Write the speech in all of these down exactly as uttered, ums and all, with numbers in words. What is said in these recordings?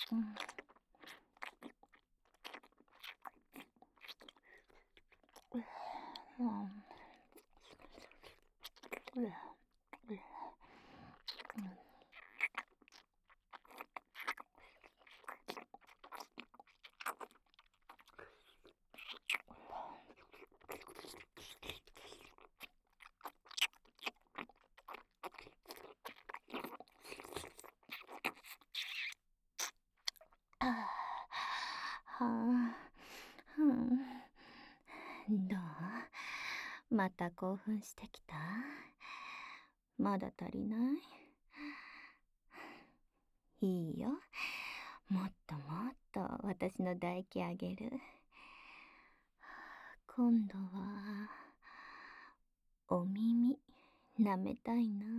どう？また興奮してきた？まだ足りない？いいよ。もっともっと私の唾液あげる。今度はお耳舐めたいな。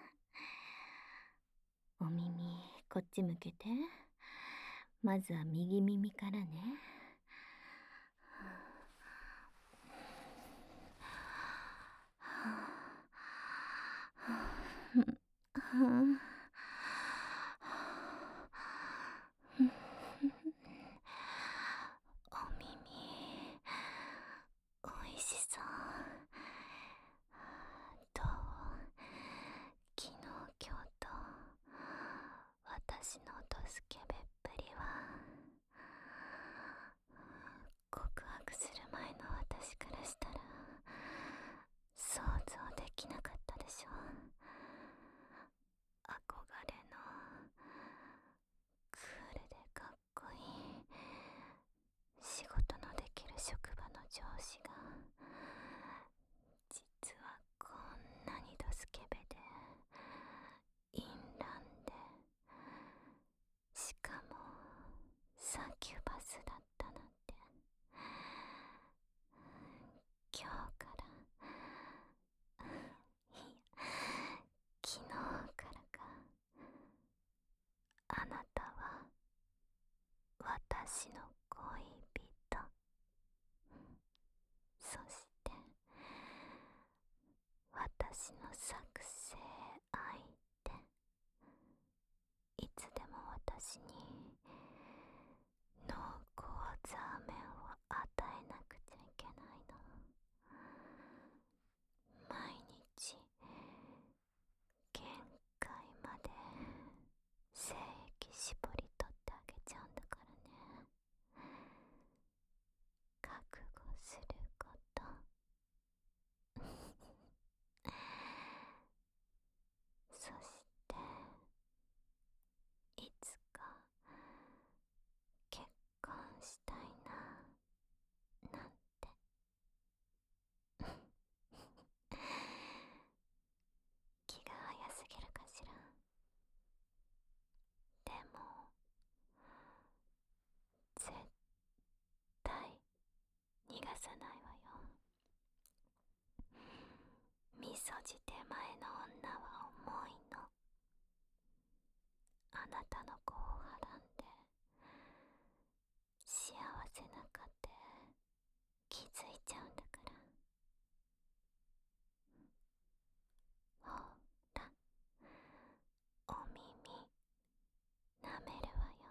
お耳こっち向けて。まずは右耳からね。お耳おいしそう。どう？昨日今日と私のドスケベっぷりは。告白する前の私からしたら想像できなかったでしょ。憧れのクールでかっこいい仕事のできる職場の上司が実はこんなにドスケベで淫乱で、しかもサキュバスだったなんて。今日からいや昨日からか。あなたは私の恋人、そして私の作成相手。いつでも私に濃厚ザーメンを与えなくちゃいけないの。毎日限界まで精液絞り取ってあげちゃうんだからね。覚悟すること。そしていつか結婚したいななんて。気が早すぎるかしら。でも絶対逃がさないわよ。みそじ手前の女は重いの。あなたの子をはらんで幸せな家庭気づいちゃうんだから。ほら、お耳舐めるわよ。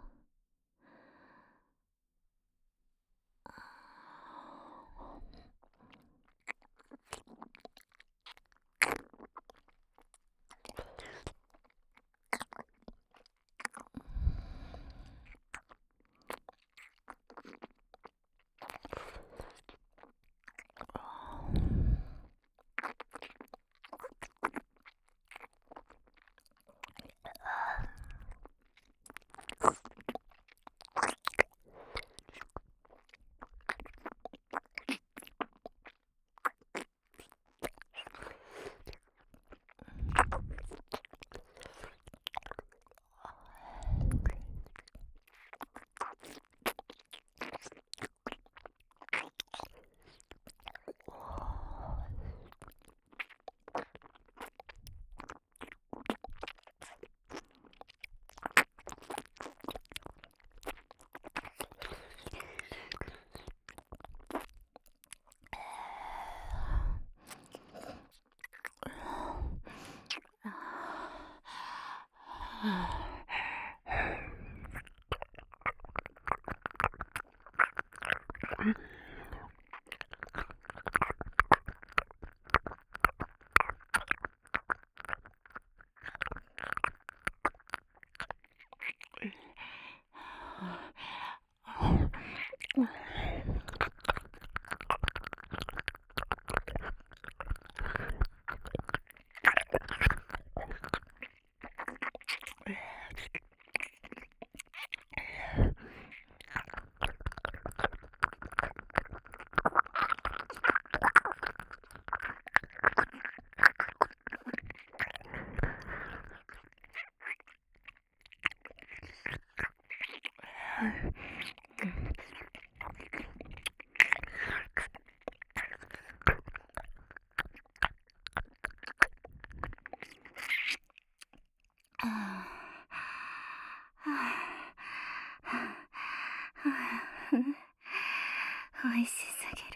美味しすぎる。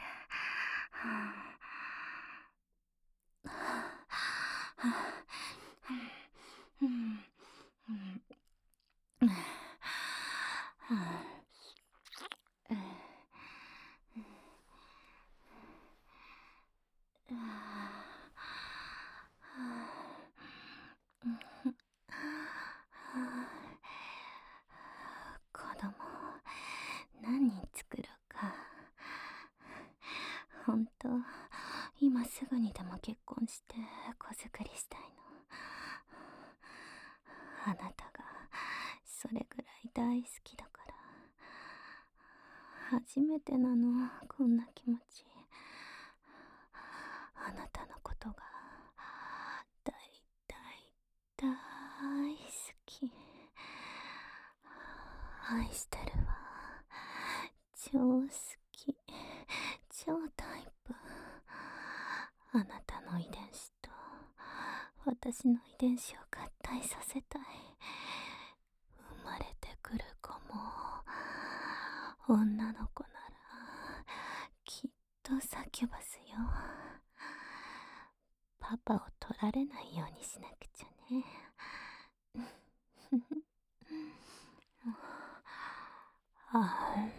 子供何人作ろうか。ほんと今すぐにでも結婚して子作りしたいの。あなたがそれぐらい大好きだから。初めてなの、こんな気持ち。あなたのことが大大大好き。愛してるわ。超好き。超タイプ。あなたの遺伝子と私の遺伝子を合体させたい。生まれてくる子も女の子ならきっと叫ばすよ。パパを取られないようにしなくちゃね。ああ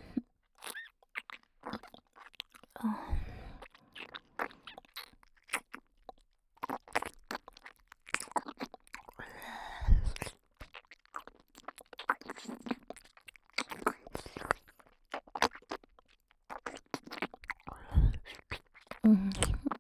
うん。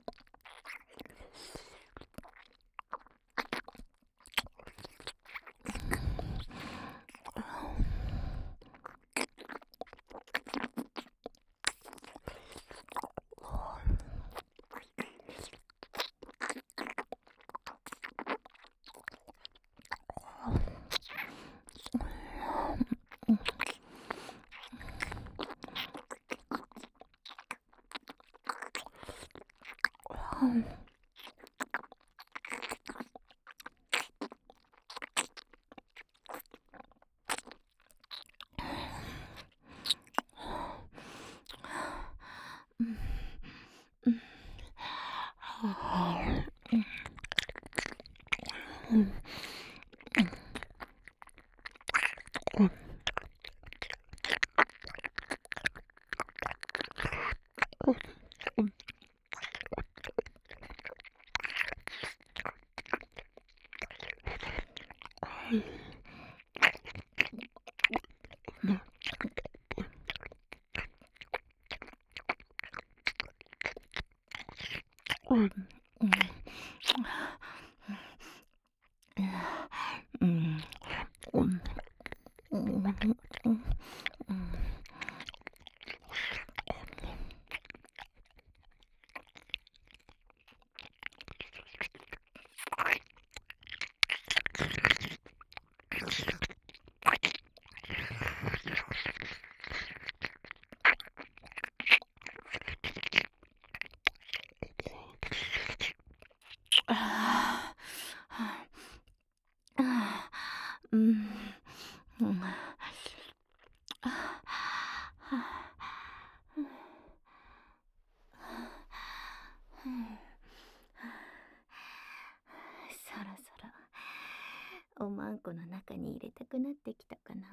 そろそろおまんこの中に入れたくなってきたかな。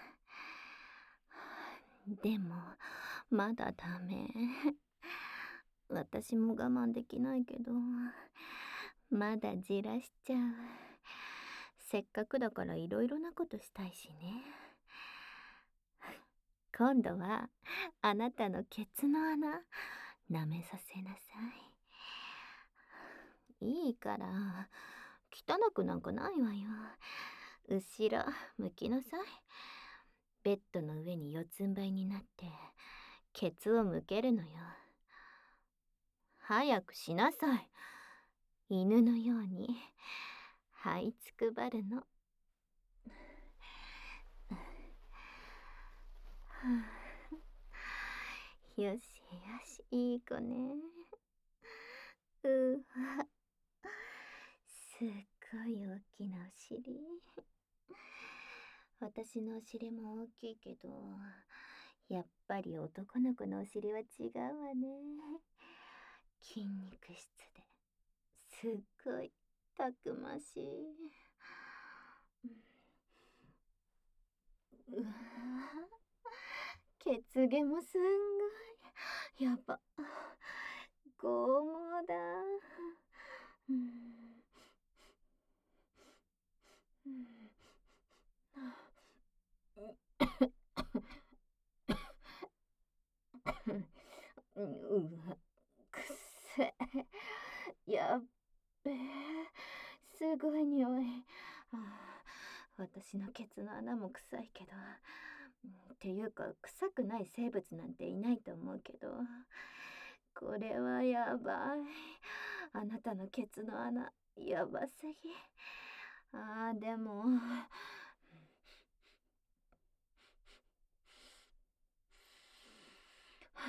でもまだダメ。私も我慢できないけどまだじらしちゃう。せっかくだからいろいろなことしたいしね。今度はあなたのケツの穴舐めさせなさい。いいから汚くなんかないわよ。後ろ向きなさい。ベッドの上に四つん這いになってケツを向けるのよ。早くしなさい。犬のように這いつくばるの。 よしよし、いい子ね。うわ、すっごい大きなお尻。私のお尻も大きいけど、やっぱり男の子のお尻は違うわね。筋肉質ですっごいたくましい。うわ、血毛もすんごい。やば。剛毛だ。うん。うん。うん、うわ、くっせ。やっべえ。すごい匂い。ああ、私のケツの穴も臭いけど。っていうか、臭くない生物なんていないと思うけど。これはやばい。あなたのケツの穴、やばすぎ。ああ、でも。は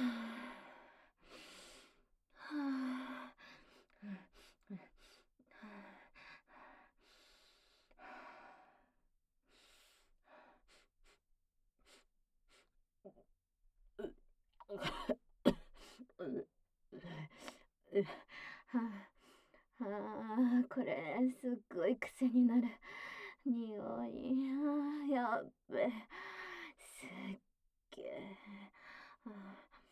あ、はあ、う、う、はあ、はあ、これ、すっごい癖になる。匂い、ああ、やっべ。すっげえ。はあ、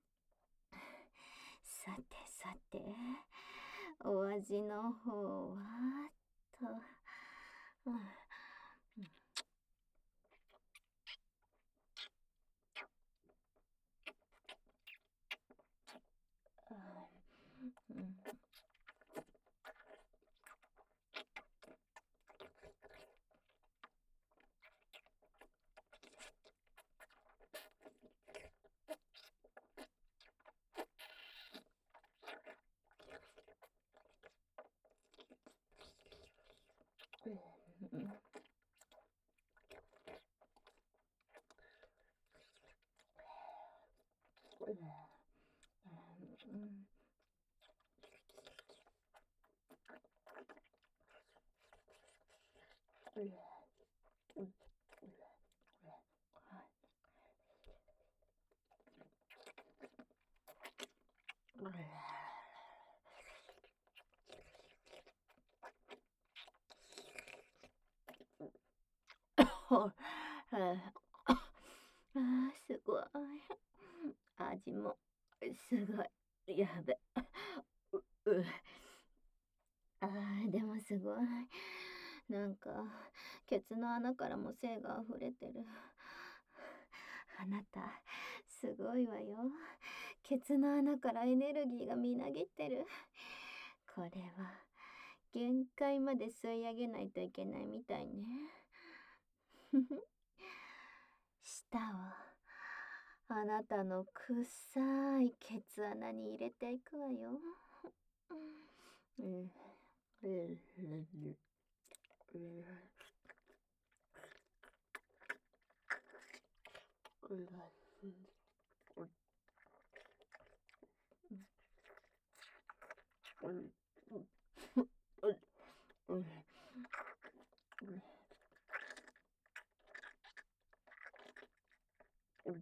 さてさて、お味の方は、と。はあ、ああ、うん。うん。うん。ほああ、すごい。味も、すごい。やべ。う、う、ああ、でもすごい。なんか、ケツの穴からも精が溢れてる。あなた、すごいわよ。ケツの穴からエネルギーがみなぎってる。これは、限界まで吸い上げないといけないみたいね。舌を、あなたの臭いケツ穴に入れていくわよ。うん。うん。うん。うん。うん。うん。うん。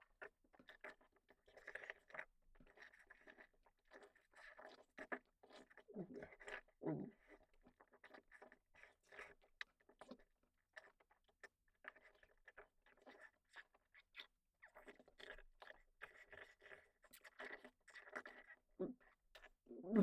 うん。うん。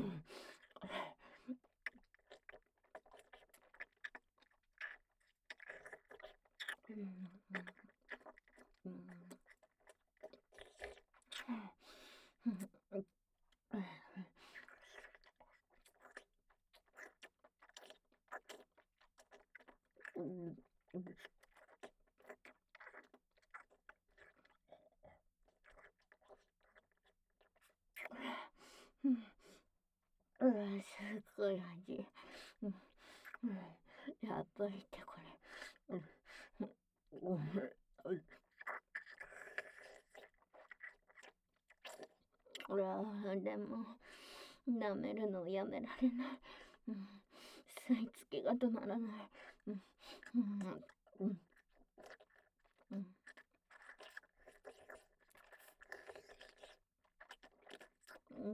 うん、すごい味。うん、うん、やっぱりってこれ。うん、うん、うん、 うわー、でも、舐めるのをやめられない。うん、吸い付きが止まらない。うん、うん、うん、うん。うん、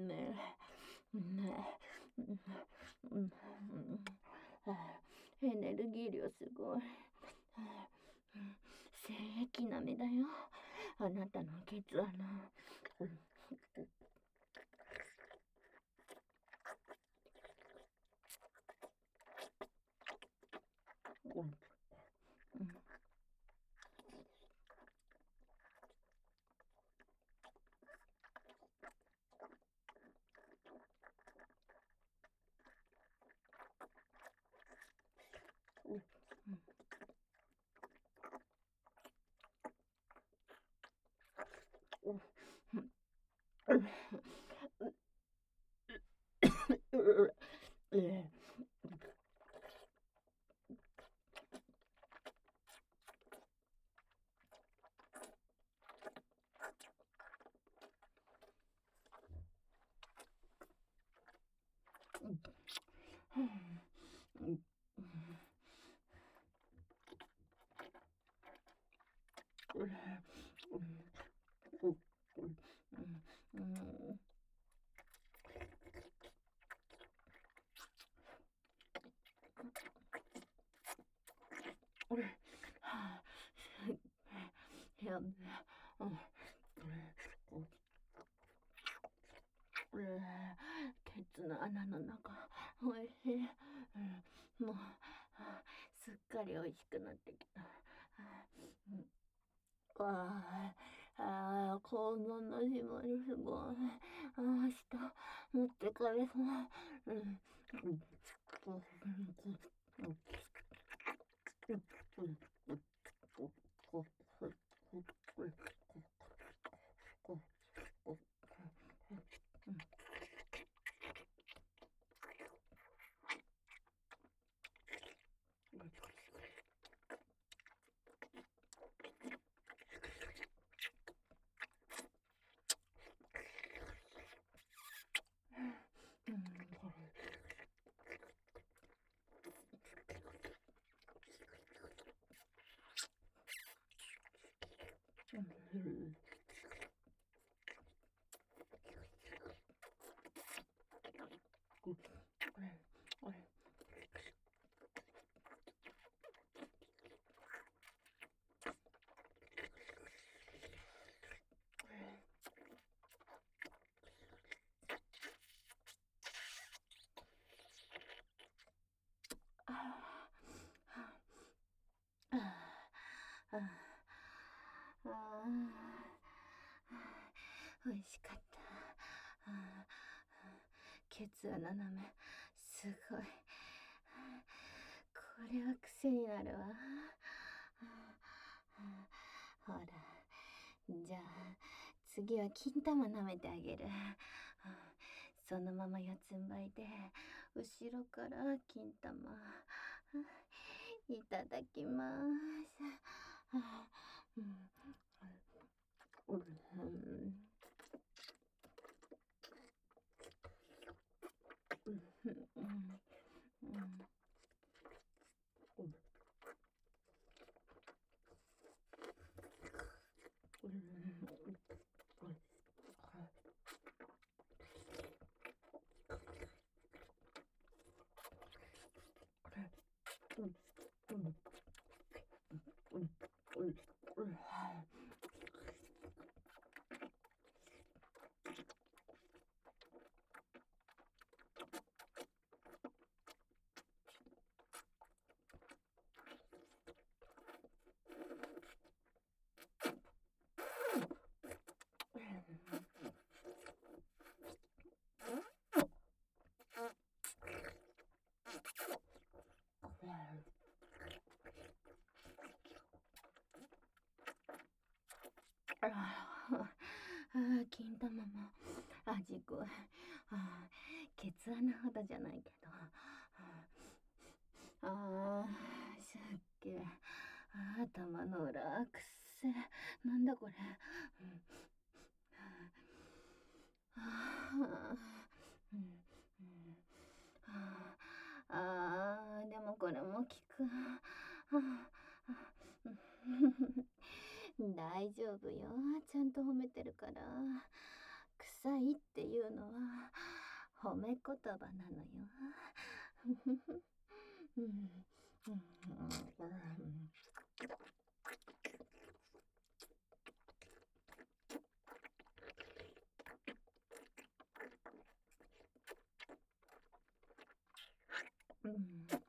ねえ、ねえ、うん、うん、はあ、エネルギー量すごい。はあ、うん、精液並みだよ。あなたのケツ穴。うん、うん、うん、うん、うん、うん、うん、うん、やべえ、うん、うーケツの穴の中、おいしい。うん、もう、あすっかり美味しくなってきた。うん、あーあー、肛門の紐にすごい。ああ、明日持ってかれそう。うん、うん、うん、うん、ああ、ああ、美味しかった。あケツ穴舐め、すごい。これは癖になるわ。ほら、じゃあ、次は金玉舐めてあげる。そのまま四つん這いで、後ろから金玉。いただきます。うん、うん、うん、うん、うん、うん、ああ、金玉も味濃い。あケツ穴ほどじゃないけど。ああ、すっげえ。あ頭の裏くっせえ。なんだこれ。うん、 うんうんあー、でもこれも効く。大丈夫よ。ちゃんと褒めてるから。臭いっていうのは褒め言葉なのよ。うんうん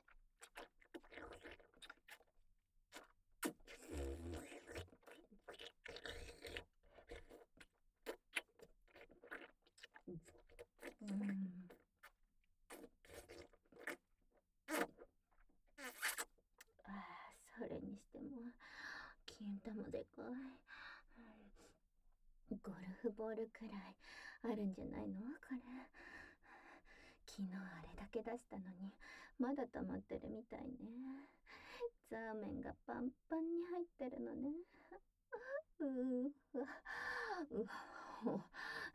うんあーそれにしても金玉でかい。ゴルフボールくらいあるんじゃないのこれ。昨日あれだけ出したのにまだ溜まってるみたいね。ザーメンがパンパンに入ってるのね。うーわうわ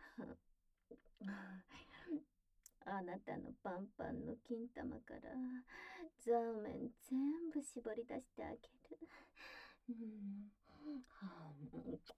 あなたのパンパンの金玉からザーメン全部絞り出してあげる。うんはあ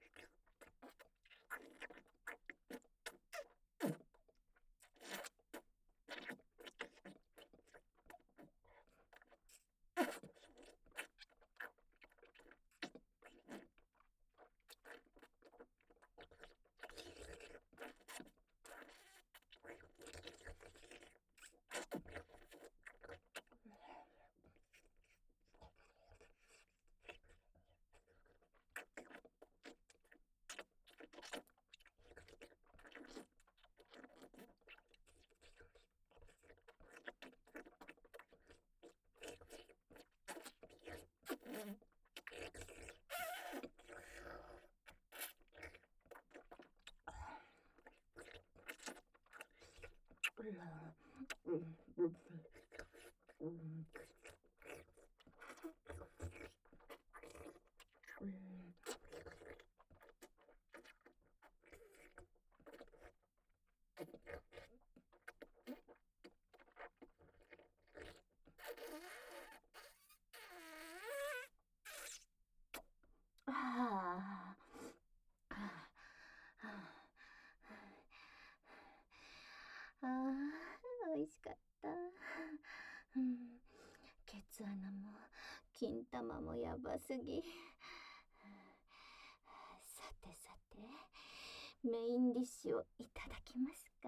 あああー美味しかった。うん、ケツ穴も金玉もやばすぎ。さてさて、メインディッシュをいただきますか。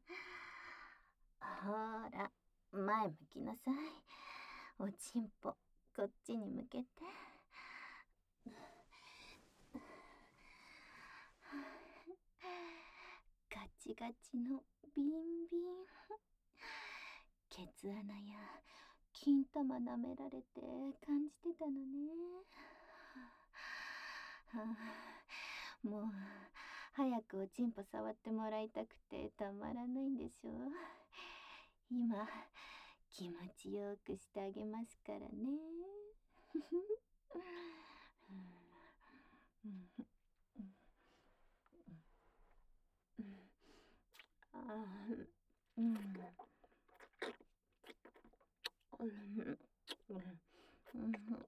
ほら、前向きなさい。おちんぽ、こっちに向けて。ガチガチのビンビン。ケツ穴や金玉舐められて感じてたのね。はあ、もう早くおちんぽ触ってもらいたくてたまらないんでしょ。今気持ちよくしてあげますからね。あーうんうんうん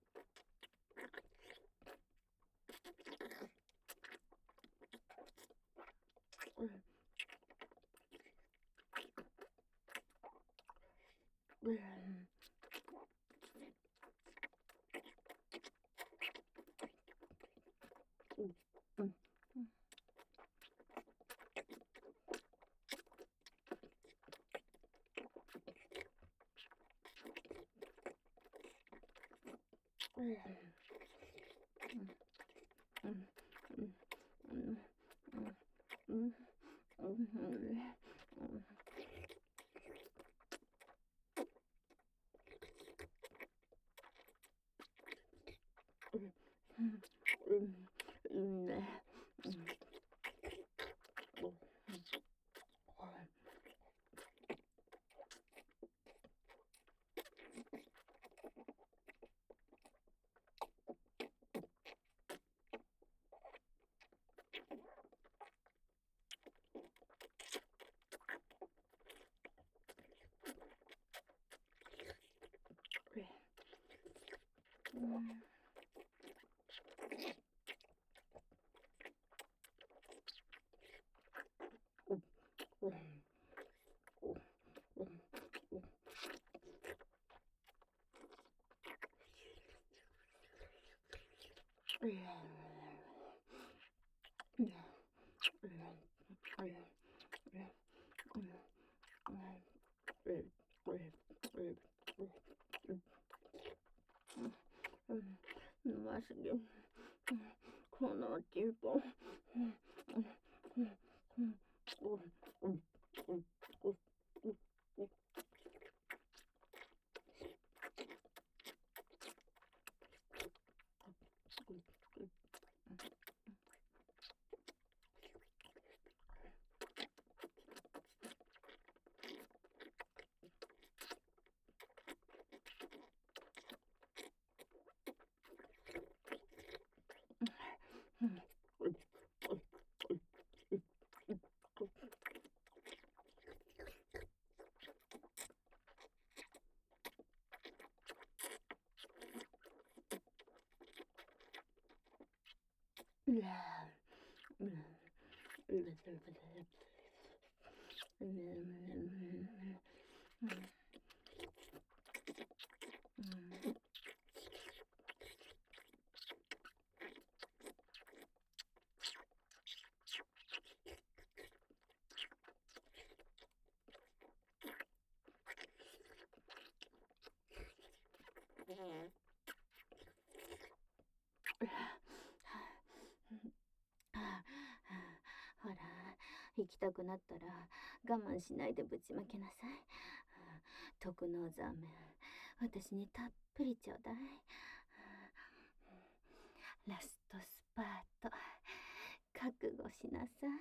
うんうんほら、行きたくなったら我慢しないでぶちまけなさい。特納ザーメン、私にたっぷりちょうだい。ラストスパート、覚悟しなさい。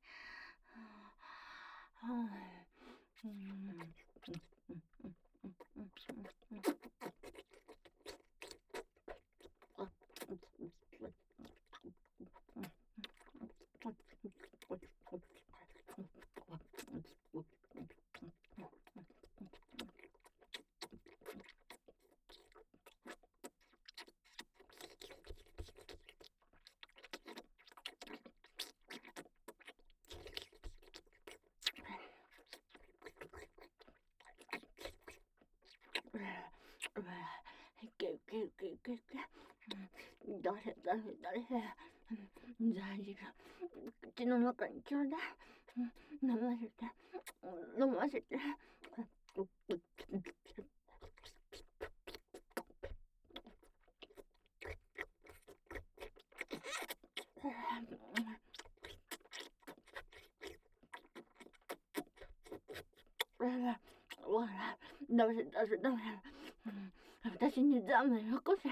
誰誰誰大事だ。口の中にちょうだい。飲ませて、飲ませて。ほら、出せ出せ出せ。私にザーメンよこせ。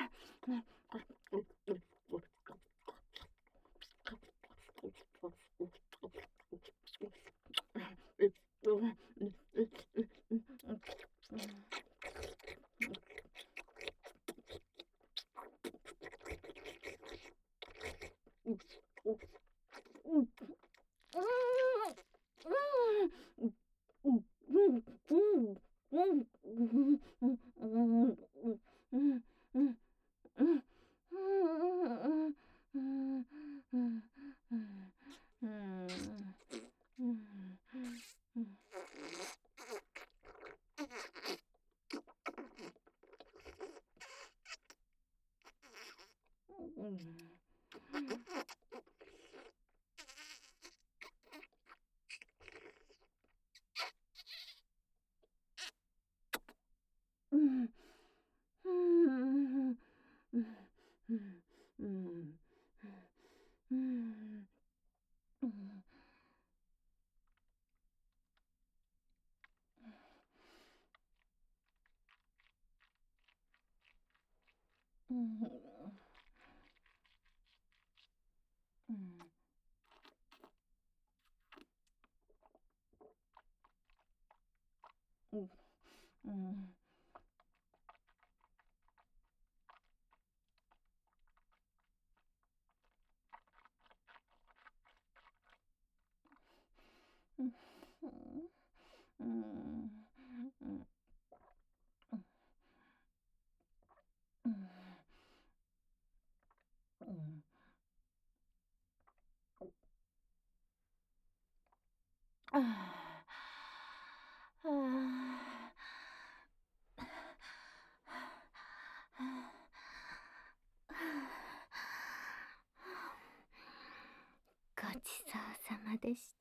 ごちそうさまでした。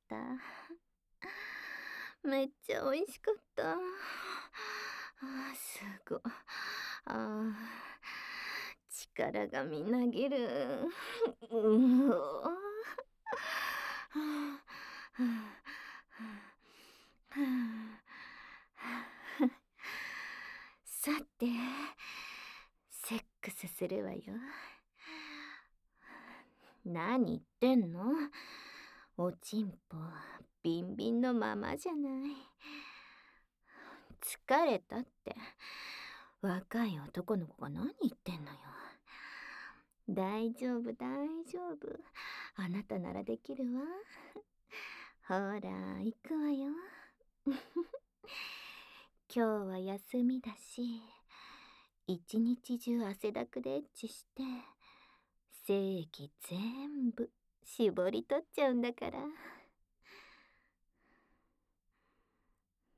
めっちゃ美味しかった。あーすごい。あー力がみなぎる。うお。さて、セックスするわよ。何言ってんの？おちんぽビンビンのままじゃない。疲れたって。若い男の子が何言ってんのよ。大丈夫大丈夫。あなたならできるわ。ほら、行くわよ。今日は休みだし、一日中汗だくでエッチして、精液全部絞り取っちゃうんだから。